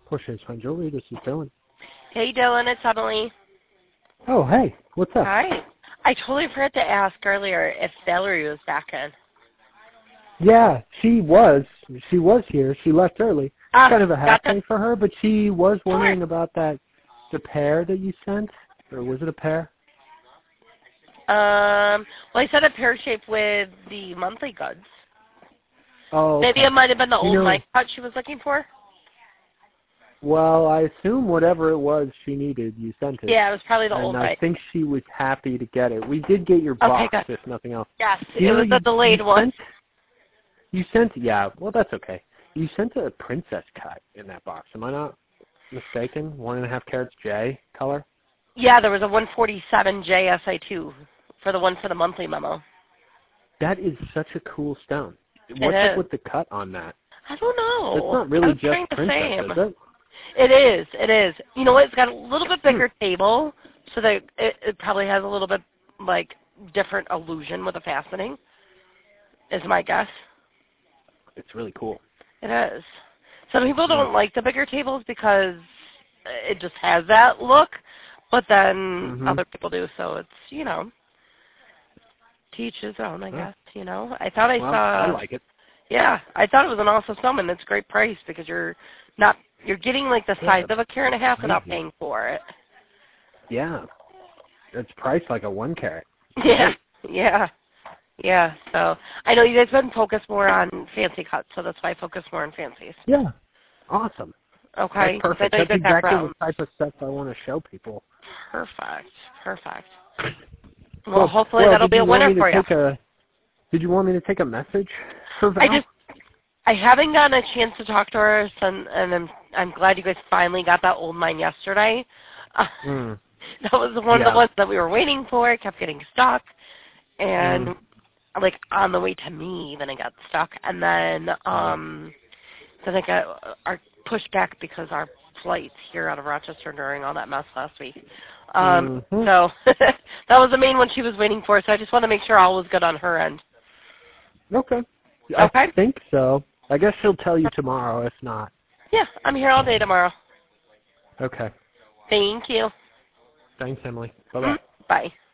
Porsche's Fine Jewelry. This is Dylan. Hey, Dylan, it's Emily. Oh, hey. What's up? Hi. I totally forgot to ask earlier if Valerie was back in. Yeah, she was. She was here. She left early. Kind of a half day for her, but she was wondering about the pair that you sent. Or was it a pair? Well, I said a pear shape with the monthly goods. Oh, okay. Maybe it might have been the old mic cut she was looking for. Well, I assume whatever it was she needed, you sent it. Yeah, it was probably the old mic. And I think she was happy to get it. We did get your box, if nothing else. Yes, it was a delayed one. You sent, yeah, well, that's okay. You sent a princess cut in that box. Am I not mistaken? 1.5 carats J color? Yeah, there was a 147 J SI2 for the monthly memo. That is such a cool stone. What's up with the cut on that? I don't know. It's not really just princess, is it? It is. It is. You know what? It's got a little bit bigger table, so that it probably has a little bit, like, different illusion with the fastening, is my guess. It's really cool. It is. Some people don't like the bigger tables because it just has that look, but then other people do, so it's, you know, to each his own, I guess, you know. I thought I saw... I like it. Yeah, I thought it was an awesome stone, and it's a great price because you're getting like the size of a carat and a half without paying for it. Yeah. It's priced like a 1 carat. Yeah, yeah. So I know you guys have been focused more on fancy cuts, so that's why I focus more on fancies. Yeah. Awesome. Okay. That's perfect. That's exactly the type of stuff I want to show people. Perfect. Well, hopefully that'll be a winner for you. Did you want me to take a message for Val? I haven't gotten a chance to talk to her, and I'm glad you guys finally got that old mine yesterday. That was one of the ones that we were waiting for. It kept getting stuck, and like on the way to me, then it got stuck, and then it got pushed back because our flights here out of Rochester during all that mess last week. So that was the main one she was waiting for. So I just want to make sure all was good on her end. Okay. I think so. I guess she'll tell you tomorrow, if not. Yeah, I'm here all day tomorrow. Okay. Thank you. Thanks, Emily. Bye-bye. Bye.